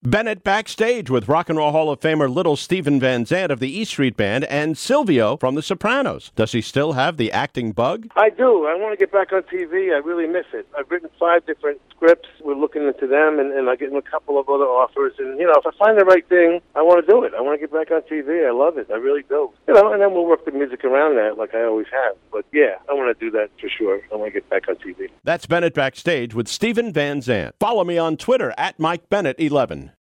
Bennett backstage with Rock and Roll Hall of Famer Little Steven Van Zandt of the E Street Band and Silvio from The Sopranos. Does he still have the acting bug? I do. I want to get back on TV. I really miss it. I've written 5 different scripts. We're looking into them, and I'm getting a couple of other offers. And, if I find the right thing, I want to do it. I want to get back on TV. I love it. I really do. And then we'll work the music around that like I always have. But, yeah, I want to do that for sure. I want to get back on TV. That's Bennett backstage with Steven Van Zandt. Follow me on Twitter at Mike Bennett 11.